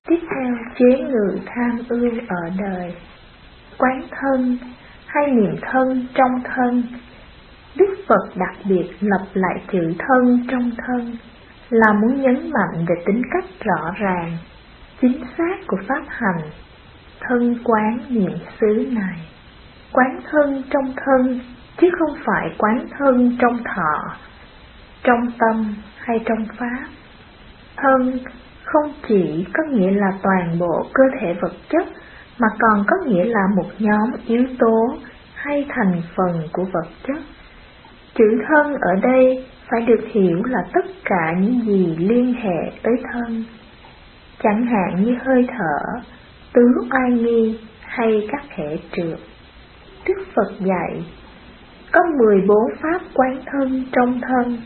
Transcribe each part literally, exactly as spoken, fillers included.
Tiếp theo, chế ngự tham ưu ở đời. Quán thân hay niệm thân trong thân. Đức Phật đặc biệt lập lại chữ thân trong thân là muốn nhấn mạnh về tính cách rõ ràng, chính xác của pháp hành thân quán niệm xứ này. Quán thân trong thân chứ không phải quán thân trong thọ, trong tâm hay trong pháp. Thân không chỉ có nghĩa là toàn bộ cơ thể vật chất, mà còn có nghĩa là một nhóm yếu tố hay thành phần của vật chất. Chữ thân ở đây phải được hiểu là tất cả những gì liên hệ tới thân, chẳng hạn như hơi thở, tứ oai nghi hay các hệ trượt. Đức Phật dạy có mười bốn pháp quán thân trong thân: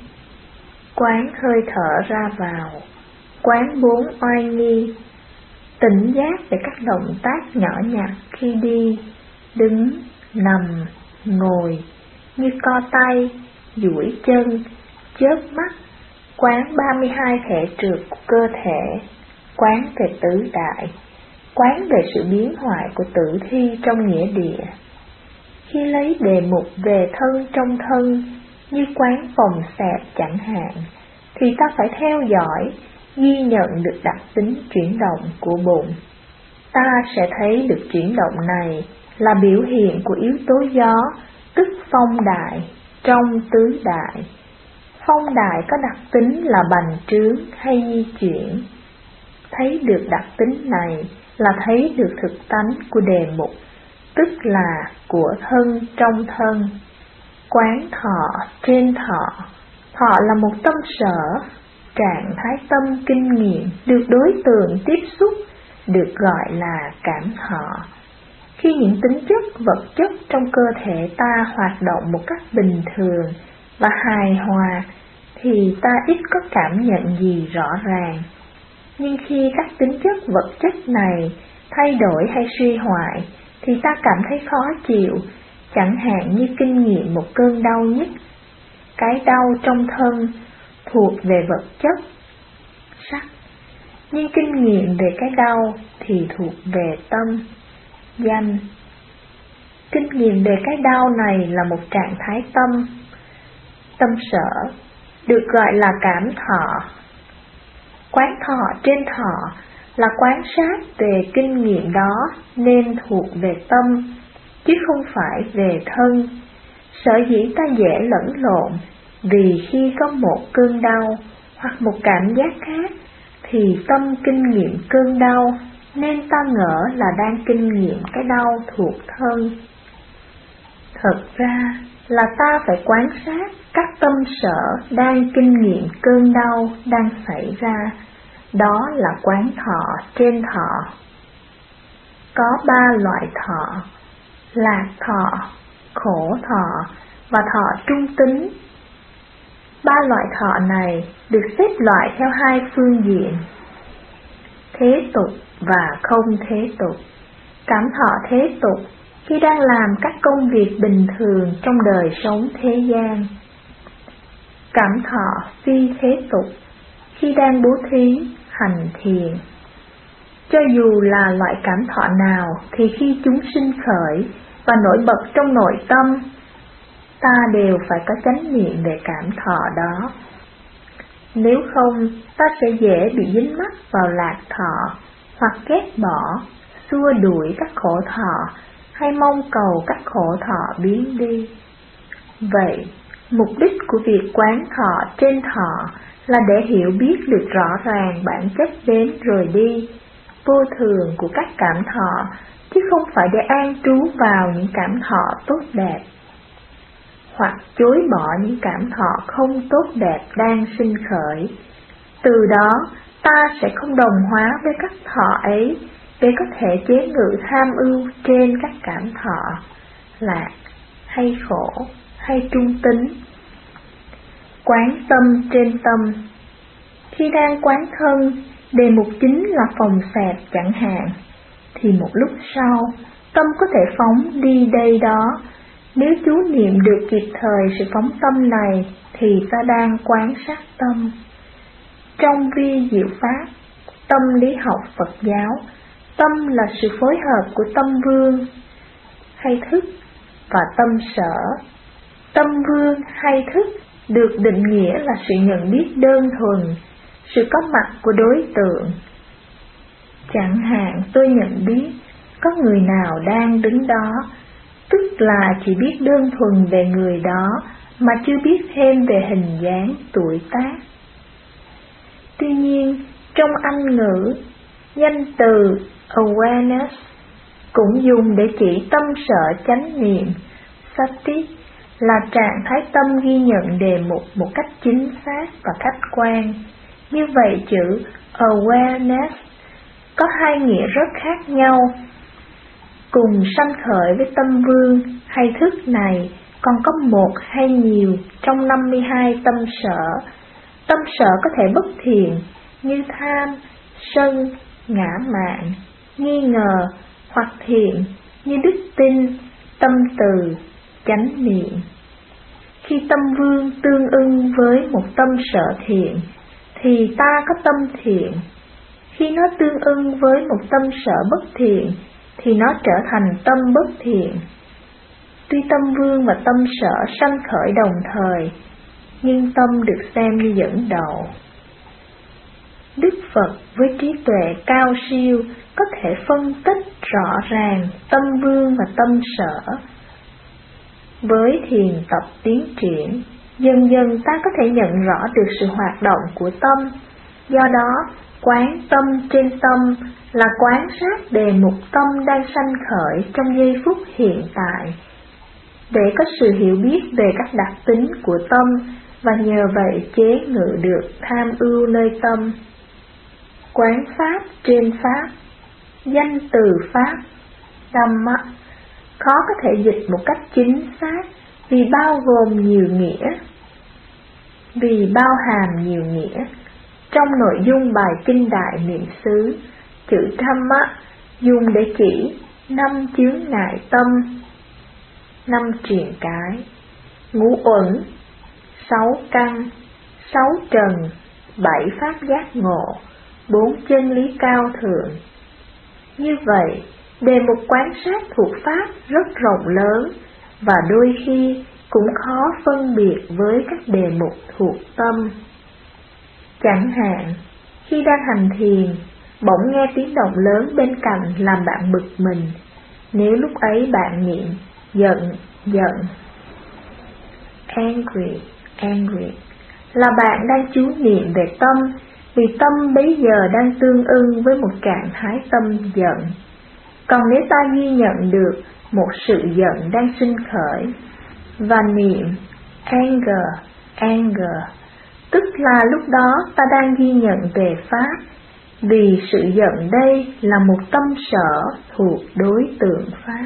quán hơi thở ra vào, quán bốn oai nghi, tỉnh giác về các động tác nhỏ nhặt khi đi, đứng, nằm, ngồi, như co tay, duỗi chân, chớp mắt, quán ba mươi hai hệ trượt của cơ thể, quán về tứ đại, quán về sự biến hoại của tử thi trong nghĩa địa. Khi lấy đề mục về thân trong thân như quán phòng xẹp chẳng hạn, thì ta phải theo dõi, ghi nhận được đặc tính chuyển động của bụng. Ta sẽ thấy được chuyển động này là biểu hiện của yếu tố gió, tức phong đại trong tứ đại. Phong đại có đặc tính là bành trướng hay di chuyển. Thấy được đặc tính này là thấy được thực tánh của đề mục, tức là của thân trong thân. Quán thọ trên thọ. Thọ là một tâm sở, trạng thái tâm kinh nghiệm được đối tượng tiếp xúc, được gọi là cảm thọ. Khi những tính chất vật chất trong cơ thể ta hoạt động một cách bình thường và hài hòa, thì ta ít có cảm nhận gì rõ ràng. Nhưng khi các tính chất vật chất này thay đổi hay suy hoại, thì ta cảm thấy khó chịu, chẳng hạn như kinh nghiệm một cơn đau nhức. Cái đau trong thân thuộc về vật chất, sắc, nhưng kinh nghiệm về cái đau thì thuộc về tâm, danh. Kinh nghiệm về cái đau này là một trạng thái tâm, tâm sở, được gọi là cảm thọ. Quán thọ trên thọ là quan sát về kinh nghiệm đó nên thuộc về tâm, chứ không phải về thân. Sở dĩ ta dễ lẫn lộn, vì khi có một cơn đau hoặc một cảm giác khác, thì tâm kinh nghiệm cơn đau, nên ta ngỡ là đang kinh nghiệm cái đau thuộc thân. Thật ra là ta phải quan sát các tâm sở đang kinh nghiệm cơn đau đang xảy ra. Đó là quán thọ trên thọ. Có ba loại thọ: lạc thọ, khổ thọ và thọ trung tính. Ba loại thọ này được xếp loại theo hai phương diện: thế tục và không thế tục. Cảm thọ thế tục khi đang làm các công việc bình thường trong đời sống thế gian. Cảm thọ phi thế tục khi đang bố thí, hành thiền. Cho dù là loại cảm thọ nào thì khi chúng sinh khởi và nổi bật trong nội tâm, ta đều phải có chánh niệm về cảm thọ đó. Nếu không, ta sẽ dễ bị dính mắc vào lạc thọ, hoặc ghét bỏ, xua đuổi các khổ thọ, hay mong cầu các khổ thọ biến đi. Vậy, mục đích của việc quán thọ trên thọ là để hiểu biết được rõ ràng bản chất đến rồi đi, vô thường của các cảm thọ, chứ không phải để an trú vào những cảm thọ tốt đẹp, hoặc chối bỏ những cảm thọ không tốt đẹp đang sinh khởi. Từ đó, ta sẽ không đồng hóa với các thọ ấy, để có thể chế ngự tham ưu trên các cảm thọ, lạc hay khổ hay trung tính. Quán tâm trên tâm. Khi đang quán thân, đề mục chính là phòng xẹp chẳng hạn, thì một lúc sau, tâm có thể phóng đi đây đó. Nếu chú niệm được kịp thời sự phóng tâm này, thì ta đang quán sát tâm. Trong vi diệu pháp, tâm lý học Phật giáo, tâm là sự phối hợp của tâm vương hay thức và tâm sở. Tâm vương hay thức được định nghĩa là sự nhận biết đơn thuần, sự có mặt của đối tượng. Chẳng hạn tôi nhận biết có người nào đang đứng đó, tức là chỉ biết đơn thuần về người đó mà chưa biết thêm về hình dáng, tuổi tác. Tuy nhiên, trong Anh ngữ, danh từ awareness cũng dùng để chỉ tâm sở chánh niệm, sati, là trạng thái tâm ghi nhận đề mục một cách chính xác và khách quan. Như vậy chữ awareness có hai nghĩa rất khác nhau. Cùng sanh khởi với tâm vương hay thức này còn có một hay nhiều trong năm mươi hai tâm sở. Tâm sở có thể bất thiện như tham, sân, ngã mạn, nghi ngờ, hoặc thiện như đức tin, tâm từ, chánh niệm. Khi tâm vương tương ưng với một tâm sở thiện thì ta có tâm thiện. Khi nó tương ưng với một tâm sở bất thiện thì nó trở thành tâm bất thiện. Tuy tâm vương và tâm sở sanh khởi đồng thời, nhưng tâm được xem như dẫn đầu. Đức Phật với trí tuệ cao siêu có thể phân tích rõ ràng tâm vương và tâm sở. Với thiền tập tiến triển, dần dần ta có thể nhận rõ được sự hoạt động của tâm. Do đó, quán tâm trên tâm là quán sát đề mục tâm đang sanh khởi trong giây phút hiện tại, để có sự hiểu biết về các đặc tính của tâm và nhờ vậy chế ngự được tham ưu nơi tâm. Quán pháp trên pháp, danh từ pháp, Dhamma, khó có thể dịch một cách chính xác vì bao gồm nhiều nghĩa. Vì bao hàm nhiều nghĩa, trong nội dung bài kinh Đại Niệm xứ, chữ Dhamma dùng để chỉ năm chướng ngại tâm, năm triền cái, ngũ uẩn, sáu căn, sáu trần, bảy pháp giác ngộ, bốn chân lý cao thượng. Như vậy, đề mục quán sát thuộc pháp rất rộng lớn và đôi khi cũng khó phân biệt với các đề mục thuộc tâm. Chẳng hạn, khi đang hành thiền, bỗng nghe tiếng động lớn bên cạnh làm bạn bực mình. Nếu lúc ấy bạn niệm giận, giận, angry, angry, là bạn đang chú niệm về tâm, vì tâm bấy giờ đang tương ưng với một trạng thái tâm giận. Còn nếu ta ghi nhận được một sự giận đang sinh khởi và niệm anger, anger, tức là lúc đó ta đang ghi nhận về pháp, vì sự giận đây là một tâm sở thuộc đối tượng pháp.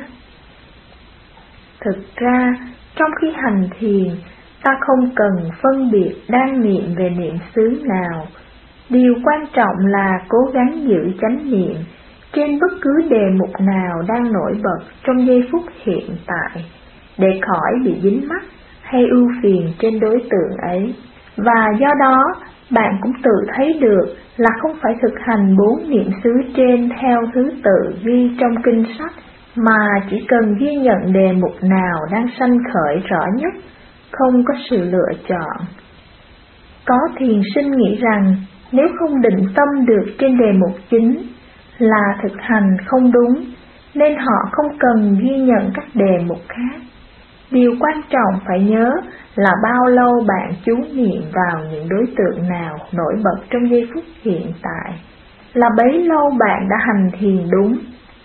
Thực ra, trong khi hành thiền, ta không cần phân biệt đang niệm về niệm xứ nào. Điều quan trọng là cố gắng giữ chánh niệm trên bất cứ đề mục nào đang nổi bật trong giây phút hiện tại, để khỏi bị dính mắc hay ưu phiền trên đối tượng ấy. Và do đó, bạn cũng tự thấy được là không phải thực hành bốn niệm xứ trên theo thứ tự ghi trong kinh sách, mà chỉ cần ghi nhận đề mục nào đang sanh khởi rõ nhất, không có sự lựa chọn. Có thiền sinh nghĩ rằng nếu không định tâm được trên đề mục chính là thực hành không đúng, nên họ không cần ghi nhận các đề mục khác. Điều quan trọng phải nhớ là bao lâu bạn chú niệm vào những đối tượng nào nổi bật trong giây phút hiện tại, là bấy lâu bạn đã hành thiền đúng.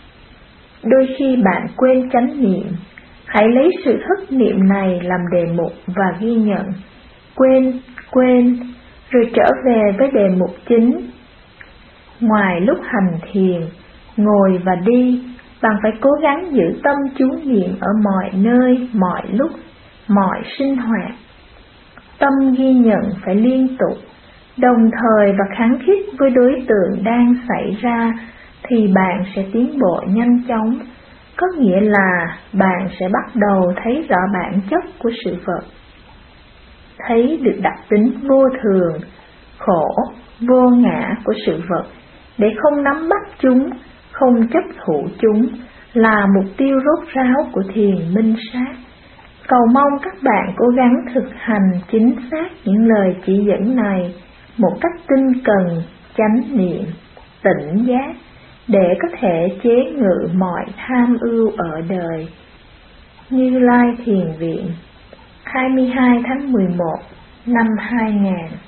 Đôi khi bạn quên chánh niệm, hãy lấy sự thức niệm này làm đề mục và ghi nhận, quên, quên, rồi trở về với đề mục chính. Ngoài lúc hành thiền, ngồi và đi, bạn phải cố gắng giữ tâm chú niệm ở mọi nơi, mọi lúc, mọi sinh hoạt. Tâm ghi nhận phải liên tục, đồng thời và khăng khít với đối tượng đang xảy ra, thì bạn sẽ tiến bộ nhanh chóng, có nghĩa là bạn sẽ bắt đầu thấy rõ bản chất của sự vật, thấy được đặc tính vô thường, khổ, vô ngã của sự vật, để không nắm bắt chúng, không chấp thủ chúng là mục tiêu rốt ráo của thiền minh sát. Cầu mong các bạn cố gắng thực hành chính xác những lời chỉ dẫn này một cách tinh cần, chánh niệm, tỉnh giác để có thể chế ngự mọi tham ưu ở đời. Như Lai Thiền Viện, hai mươi hai tháng mười một năm hai nghìn